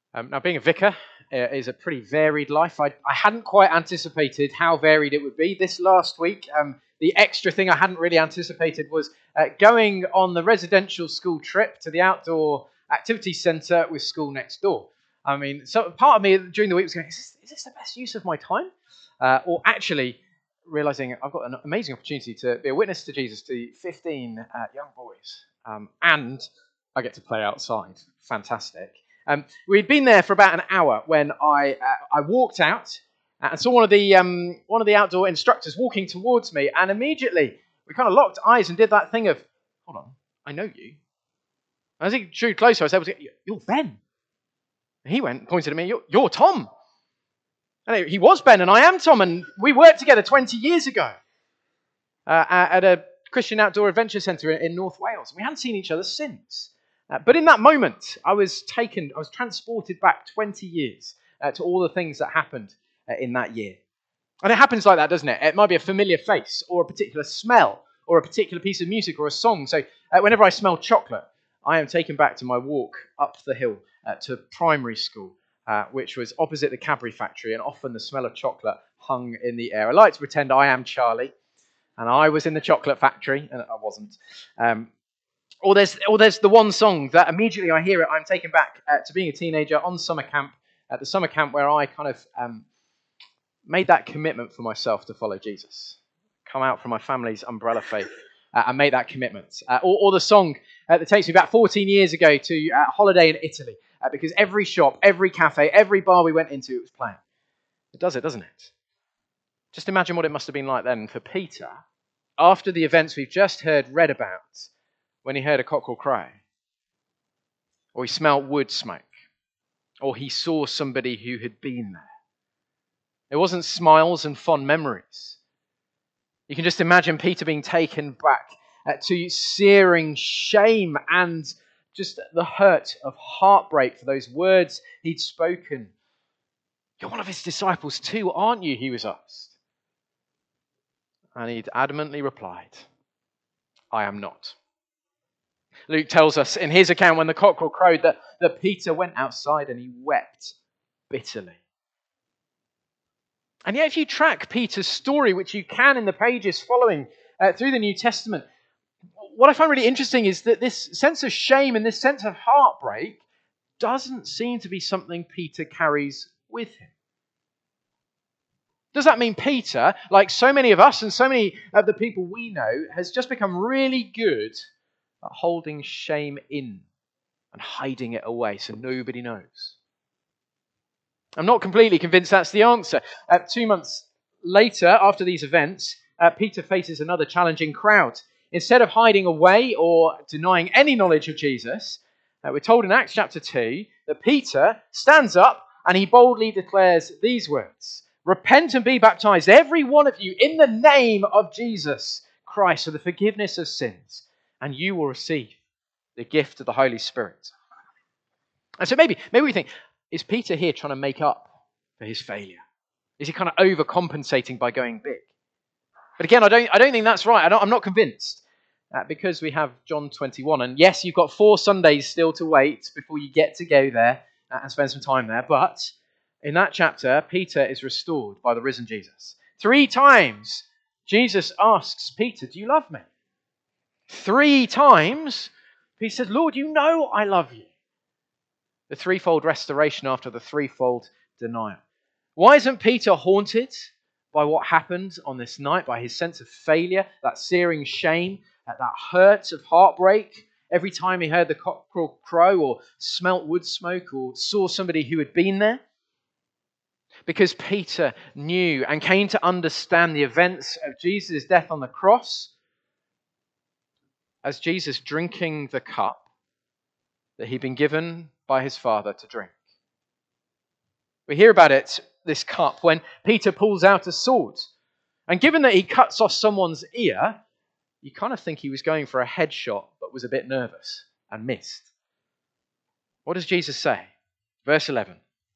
Now, being a vicar is a pretty varied life. I hadn't quite anticipated how varied it would be. This last week, the extra thing I hadn't really anticipated was going on the residential school trip to the outdoor activity centre with school next door. I mean, so part of me during the week was going, is this the best use of my time? Or actually realising I've got an amazing opportunity to be a witness to Jesus to 15 young boys. And I get to play outside. Fantastic. We'd been there for about an hour when I walked out and saw one of the outdoor instructors walking towards me, and immediately we kind of locked eyes and did that thing of, hold on, I know you. And as he drew closer, I was able to get, you're Ben. And he went and pointed at me, you're Tom. And he was Ben, and I am Tom, and we worked together 20 years ago at a Christian Outdoor Adventure Centre in North Wales. We hadn't seen each other since. But in that moment, I was transported back 20 years to all the things that happened in that year. And it happens like that, doesn't it? It might be a familiar face, or a particular smell, or a particular piece of music, or a song. So whenever I smell chocolate, I am taken back to my walk up the hill to primary school, which was opposite the Cadbury factory, and often the smell of chocolate hung in the air. I like to pretend I am Charlie, and I was in the chocolate factory, and I wasn't. Or there's the one song that immediately I hear it, I'm taken back to being a teenager on summer camp, at the summer camp where I kind of made that commitment for myself to follow Jesus. Come out from my family's umbrella faith and make that commitment. Or the song that takes me back 14 years ago to a holiday in Italy, because every shop, every cafe, every bar we went into, it was playing. It does it, doesn't it? Just imagine what it must have been like then for Peter, after the events we've just read about, when he heard a cockerel cry, or he smelled wood smoke, or he saw somebody who had been there. It wasn't smiles and fond memories. You can just imagine Peter being taken back to searing shame and just the hurt of heartbreak for those words he'd spoken. You're one of his disciples too, aren't you? He was asked. And he'd adamantly replied, I am not. Luke tells us in his account when the cockerel crowed that Peter went outside and he wept bitterly. And yet if you track Peter's story, which you can in the pages following through the New Testament, what I find really interesting is that this sense of shame and this sense of heartbreak doesn't seem to be something Peter carries with him. Does that mean Peter, like so many of us and so many of the people we know, has just become really good at holding shame in and hiding it away so nobody knows? I'm not completely convinced that's the answer. 2 months later, after these events, Peter faces another challenging crowd. Instead of hiding away or denying any knowledge of Jesus, we're told in Acts chapter 2 that Peter stands up and he boldly declares these words: Repent and be baptized, every one of you, in the name of Jesus Christ, for the forgiveness of sins, and you will receive the gift of the Holy Spirit. And so maybe we think, is Peter here trying to make up for his failure? Is he kind of overcompensating by going big? But again, I don't think that's right. I'm not convinced, because we have John 21. And yes, you've got 4 Sundays still to wait before you get to go there and spend some time there. But in that chapter, Peter is restored by the risen Jesus. 3 times, Jesus asks Peter, do you love me? 3 times, Peter says, Lord, you know I love you. The threefold restoration after the threefold denial. Why isn't Peter haunted by what happened on this night, by his sense of failure, that searing shame, that hurt of heartbreak, every time he heard the cockerel crow or smelt wood smoke or saw somebody who had been there? Because Peter knew and came to understand the events of Jesus' death on the cross as Jesus drinking the cup that he'd been given by his Father to drink. We hear about it, this cup, when Peter pulls out a sword. And given that he cuts off someone's ear, you kind of think he was going for a headshot, but was a bit nervous and missed. What does Jesus say? Verse 11.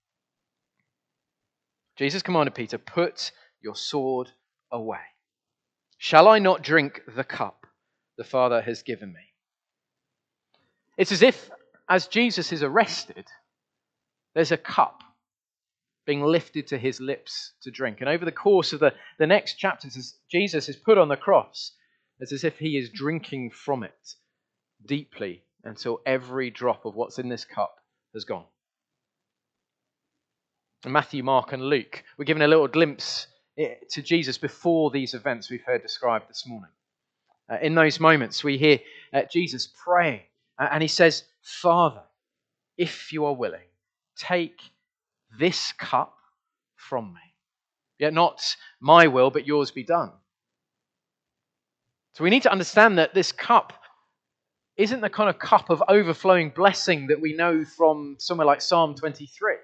Jesus commanded Peter, put your sword away. Shall I not drink the cup the Father has given me? It's as if, as Jesus is arrested, There's a cup being lifted to his lips to drink. And over the course of the next chapters, as Jesus is put on the cross, it's as if he is drinking from it deeply until every drop of what's in this cup has gone. And Matthew, Mark, and Luke, we're given a little glimpse to Jesus before these events we've heard described this morning. In those moments, we hear Jesus praying, and he says, Father, if you are willing, take this cup from me. Yet not my will, but yours be done. So we need to understand that this cup isn't the kind of cup of overflowing blessing that we know from somewhere like Psalm 23.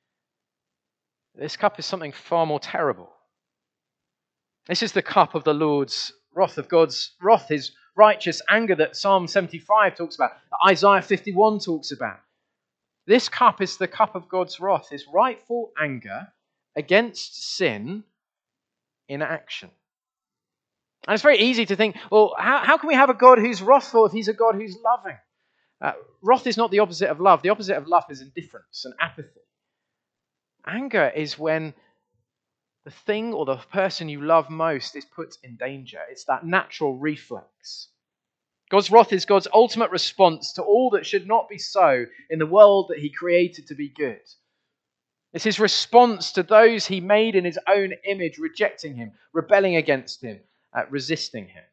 This cup is something far more terrible. This is the cup of the Lord's wrath, of God's wrath, his righteous anger that Psalm 75 talks about, that Isaiah 51 talks about. This cup is the cup of God's wrath, his rightful anger against sin in action. And it's very easy to think, well, how can we have a God who's wrathful if he's a God who's loving? Wrath is not the opposite of love. The opposite of love is indifference and apathy. Anger is when the thing or the person you love most is put in danger. It's that natural reflex. God's wrath is God's ultimate response to all that should not be so in the world that he created to be good. It's his response to those he made in his own image, rejecting him, rebelling against him, resisting him.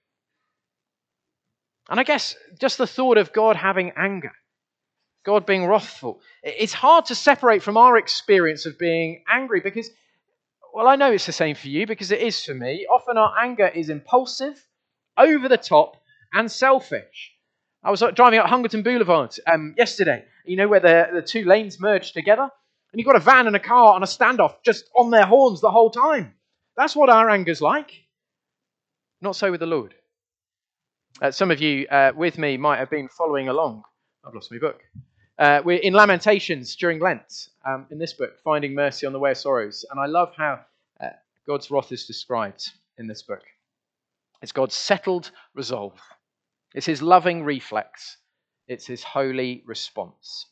And I guess just the thought of God having anger, God being wrathful, it's hard to separate from our experience of being angry because, well, I know it's the same for you because it is for me. Often our anger is impulsive, over the top, and selfish. I was driving up Hungerton Boulevard yesterday, you know, where the two lanes merge together, and you've got a van and a car on a standoff just on their horns the whole time. That's what our anger's like. Not so with the Lord. Some of you with me might have been following along. I've lost my book. We're in Lamentations during Lent, in this book, Finding Mercy on the Way of Sorrows. And I love how God's wrath is described in this book. It's God's settled resolve. It's his loving reflex. It's his holy response.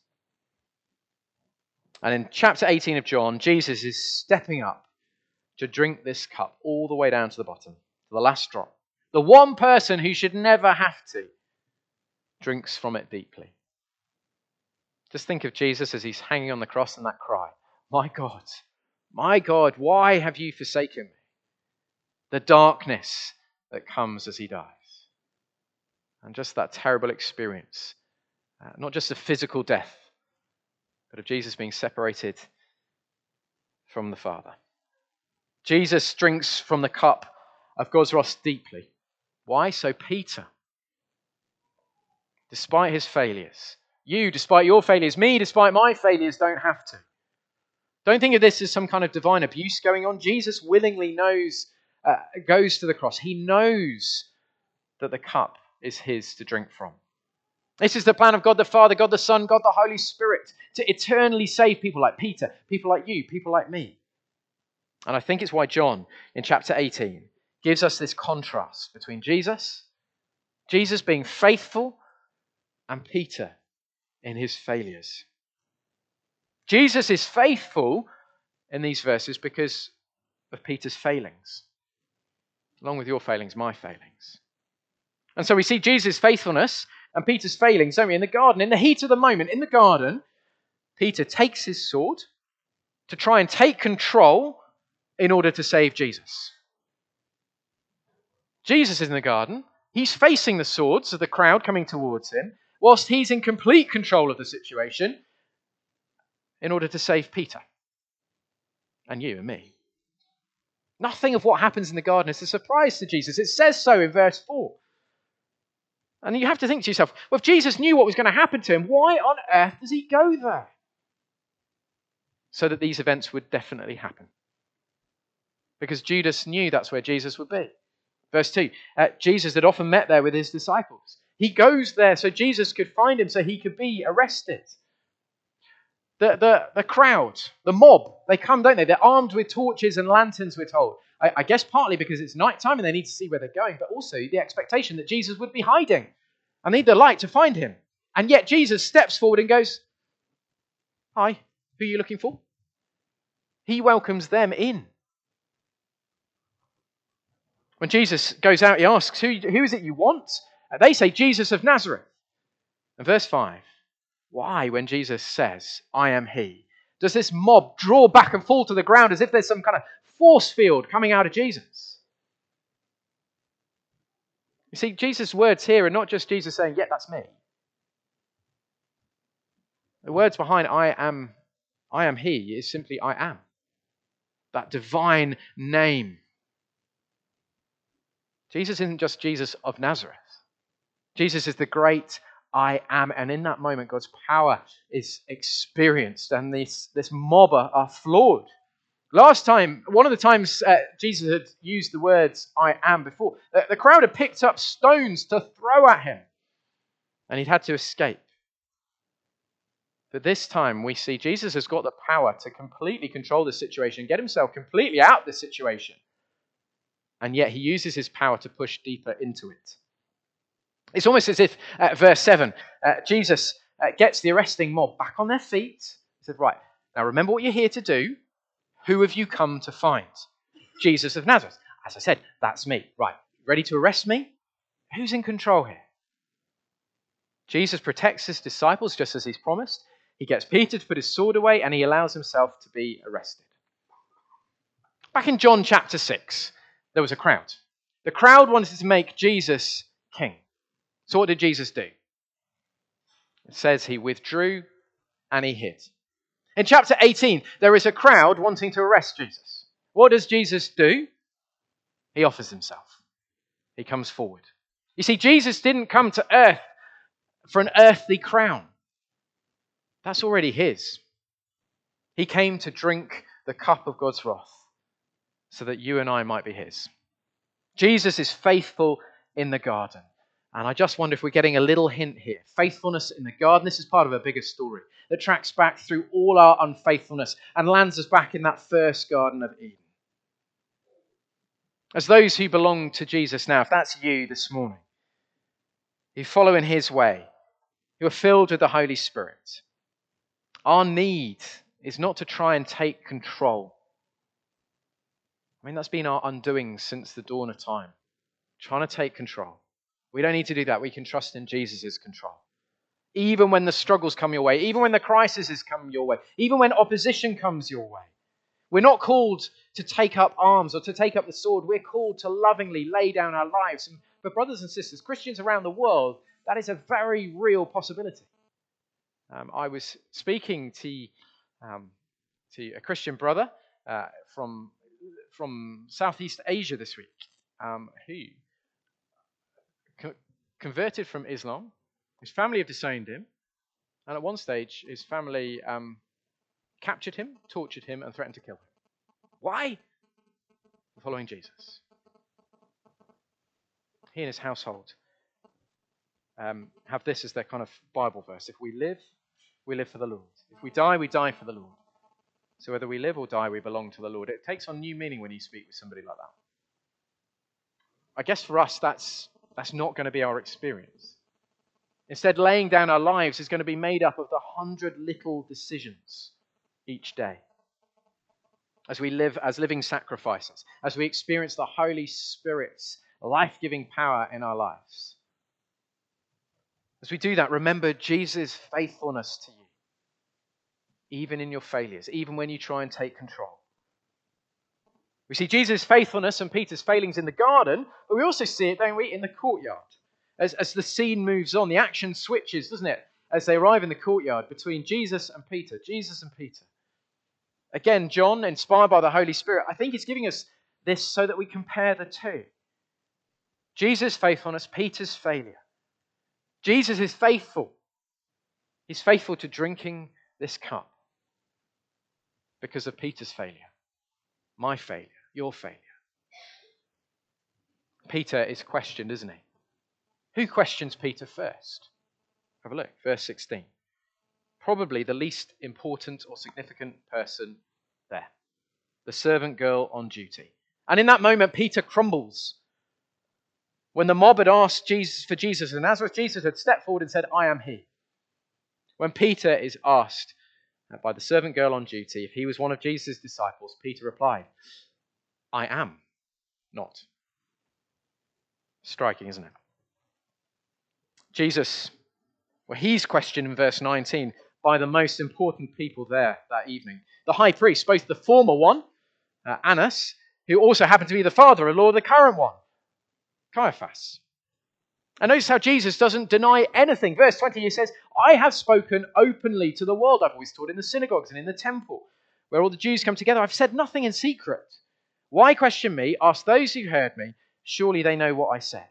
And in chapter 18 of John, Jesus is stepping up to drink this cup all the way down to the bottom, to the last drop. The one person who should never have to drinks from it deeply. Just think of Jesus as he's hanging on the cross and that cry, my God, why have you forsaken me? The darkness that comes as he dies. And just that terrible experience, not just of physical death, but of Jesus being separated from the Father. Jesus drinks from the cup of God's wrath deeply. Why? So Peter, despite his failures, you, despite your failures, me, despite my failures, don't have to. Don't think of this as some kind of divine abuse going on. Jesus willingly goes to the cross. He knows that the cup is his to drink from. This is the plan of God the Father, God the Son, God the Holy Spirit, to eternally save people like Peter, people like you, people like me. And I think it's why John, in chapter 18, gives us this contrast between Jesus being faithful, and Peter in his failures. Jesus is faithful in these verses because of Peter's failings, along with your failings, my failings. And so we see Jesus' faithfulness and Peter's failings, don't we? In the garden, in the heat of the moment, in the garden, Peter takes his sword to try and take control in order to save Jesus. Jesus is in the garden. He's facing the swords of the crowd coming towards him, whilst he's in complete control of the situation in order to save Peter and you and me. Nothing of what happens in the garden is a surprise to Jesus. It says so in verse 4. And you have to think to yourself, well, if Jesus knew what was going to happen to him, why on earth does he go there? So that these events would definitely happen. Because Judas knew that's where Jesus would be. Verse 2, Jesus had often met there with his disciples. He goes there so Jesus could find him, so he could be arrested. The crowd, the mob, they come, don't they? They're armed with torches and lanterns, we're told. I guess partly because it's nighttime and they need to see where they're going, but also the expectation that Jesus would be hiding and need the light to find him. And yet Jesus steps forward and goes, hi, Who are you looking for? He welcomes them in. When Jesus goes out, he asks, who is it you want? They say, Jesus of Nazareth. And verse 5, why, when Jesus says, I am he, does this mob draw back and fall to the ground as if there's some kind of force field coming out of Jesus? You see, Jesus' words here are not just Jesus saying, yeah, that's me. The words behind I am he is simply I am. That divine name. Jesus isn't just Jesus of Nazareth. Jesus is the great I am. And in that moment, God's power is experienced. And this mob are floored. Last time, one of the times Jesus had used the words I am before, the crowd had picked up stones to throw at him. And he'd had to escape. But this time we see Jesus has got the power to completely control this situation, get himself completely out of this situation. And yet he uses his power to push deeper into it. It's almost as if, verse 7, Jesus gets the arresting mob back on their feet. He said, right, now remember what you're here to do. Who have you come to find? Jesus of Nazareth. As I said, that's me. Right, ready to arrest me? Who's in control here? Jesus protects his disciples just as he's promised. He gets Peter to put his sword away and he allows himself to be arrested. Back in John chapter 6, there was a crowd. The crowd wanted to make Jesus king. So what did Jesus do? It says he withdrew and he hid. In chapter 18, there is a crowd wanting to arrest Jesus. What does Jesus do? He offers himself. He comes forward. You see, Jesus didn't come to earth for an earthly crown. That's already his. He came to drink the cup of God's wrath so that you and I might be his. Jesus is faithful in the garden. And I just wonder if we're getting a little hint here. Faithfulness in the garden. This is part of a bigger story that tracks back through all our unfaithfulness and lands us back in that first Garden of Eden. As those who belong to Jesus now, if that's you this morning, you follow in his way, you are filled with the Holy Spirit. Our need is not to try and take control. I mean, that's been our undoing since the dawn of time. Trying to take control. We don't need to do that. We can trust in Jesus' control. Even when the struggles come your way, even when the crises come your way, even when opposition comes your way. We're not called to take up arms or to take up the sword. We're called to lovingly lay down our lives. And for brothers and sisters, Christians around the world, that is a very real possibility. I was speaking to a Christian brother from Southeast Asia this week who converted from Islam. His family have disowned him, and at one stage his family captured him, tortured him, and threatened to kill him. Why? For following Jesus. He and his household have this as their kind of Bible verse. If we live, we live for the Lord. If we die for the Lord. So whether we live or die, we belong to the Lord. It takes on new meaning when you speak with somebody like that. I guess for us, that's not going to be our experience. Instead, laying down our lives is going to be made up of the 100 little decisions each day. As we live as living sacrifices, as we experience the Holy Spirit's life-giving power in our lives. As we do that, remember Jesus' faithfulness to you, even in your failures, even when you try and take control. We see Jesus' faithfulness and Peter's failings in the garden, but we also see it, don't we, in the courtyard. As the scene moves on, the action switches, doesn't it? As they arrive in the courtyard between Jesus and Peter. Jesus and Peter. Again, John, inspired by the Holy Spirit, I think he's giving us this so that we compare the two. Jesus' faithfulness, Peter's failure. Jesus is faithful. He's faithful to drinking this cup because of Peter's failure. My failure, your failure. Peter is questioned, isn't he? Who questions Peter first? Have a look, verse 16. Probably the least important or significant person there. The servant girl on duty. And in that moment, Peter crumbles. When the mob had asked Jesus for Jesus of Nazareth, Jesus had stepped forward and said, I am he. When Peter is asked, by the servant girl on duty if he was one of Jesus' disciples, Peter replied, "I am not." Striking, isn't it? Jesus, well, he's questioned in verse 19 by the most important people there that evening. The high priest, both the former one, Annas, who also happened to be the father-in-law of the current one, Caiaphas. And notice how Jesus doesn't deny anything. Verse 20, he says, "I have spoken openly to the world. I've always taught in the synagogues and in the temple, where all the Jews come together. I've said nothing in secret. Why question me? Ask those who heard me. Surely they know what I said."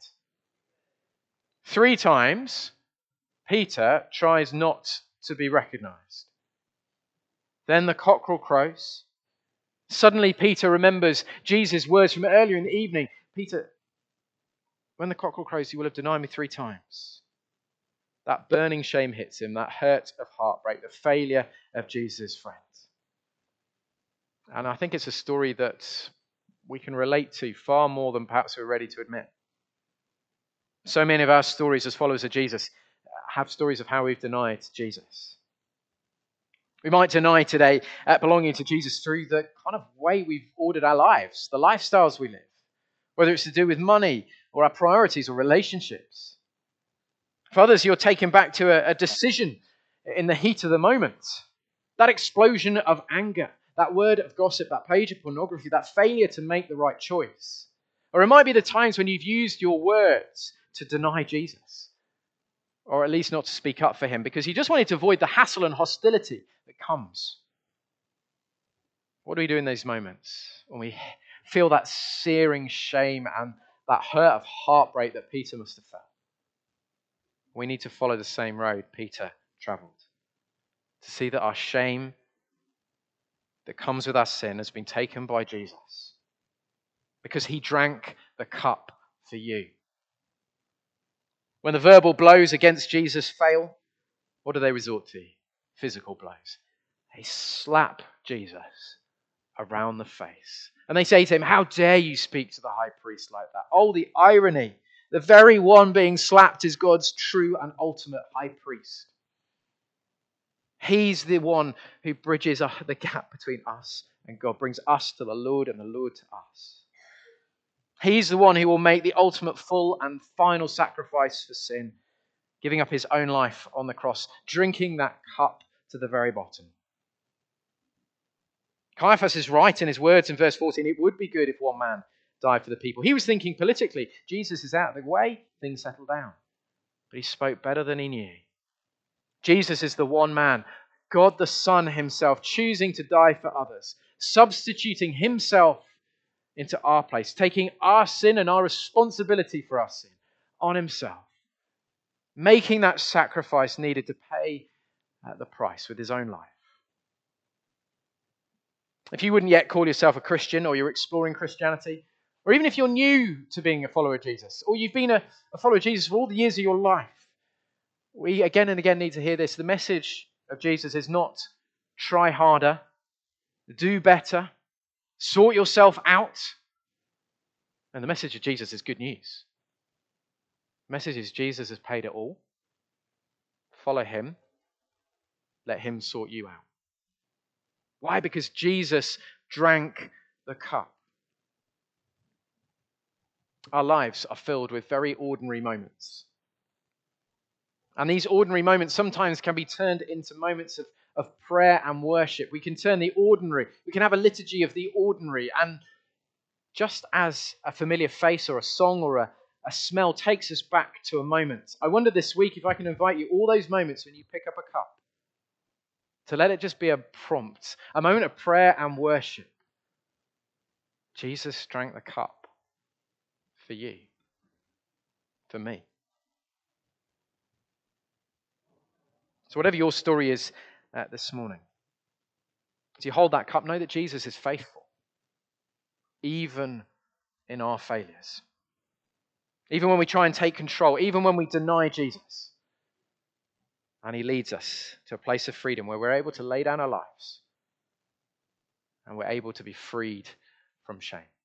3 times, Peter tries not to be recognized. Then the cockerel crows. Suddenly, Peter remembers Jesus' words from earlier in the evening. "Peter, when the cockerel crows, you will have denied me 3 times. That burning shame hits him, that hurt of heartbreak, the failure of Jesus' friends. And I think it's a story that we can relate to far more than perhaps we're ready to admit. So many of our stories as followers of Jesus have stories of how we've denied Jesus. We might deny today belonging to Jesus through the kind of way we've ordered our lives, the lifestyles we live, whether it's to do with money or our priorities or relationships. For others, you're taken back to a decision in the heat of the moment. That explosion of anger, that word of gossip, that page of pornography, that failure to make the right choice. Or it might be the times when you've used your words to deny Jesus, or at least not to speak up for him, because you just wanted to avoid the hassle and hostility that comes. What do we do in those moments when we feel that searing shame and that hurt of heartbreak that Peter must have felt? We need to follow the same road Peter traveled, to see that our shame that comes with our sin has been taken by Jesus because he drank the cup for you. When the verbal blows against Jesus fail, what do they resort to? Physical blows. They slap Jesus around the face. And they say to him, "How dare you speak to the high priest like that?" Oh, the irony. The very one being slapped is God's true and ultimate high priest. He's the one who bridges the gap between us and God, brings us to the Lord and the Lord to us. He's the one who will make the ultimate full and final sacrifice for sin, giving up his own life on the cross, drinking that cup to the very bottom. Caiaphas is right in his words in verse 14. It would be good if one man died for the people. He was thinking politically. Jesus is out of the way, things settle down. But he spoke better than he knew. Jesus is the one man, God the Son himself, choosing to die for others, substituting himself into our place, taking our sin and our responsibility for our sin on himself, making that sacrifice needed to pay the price with his own life. If you wouldn't yet call yourself a Christian, or you're exploring Christianity, or even if you're new to being a follower of Jesus, or you've been a follower of Jesus for all the years of your life, we again and again need to hear this. The message of Jesus is not try harder, do better, sort yourself out. And the message of Jesus is good news. The message is Jesus has paid it all. Follow him. Let him sort you out. Why? Because Jesus drank the cup. Our lives are filled with very ordinary moments. And these ordinary moments sometimes can be turned into moments of prayer and worship. We can turn the ordinary, we can have a liturgy of the ordinary. And just as a familiar face or a song or a smell takes us back to a moment, I wonder this week if I can invite you all those moments when you pick up a cup, to let it just be a prompt, a moment of prayer and worship. Jesus drank the cup for you, for me. So whatever your story is this morning, as you hold that cup, know that Jesus is faithful, even in our failures. Even when we try and take control, even when we deny Jesus. And he leads us to a place of freedom where we're able to lay down our lives and we're able to be freed from shame.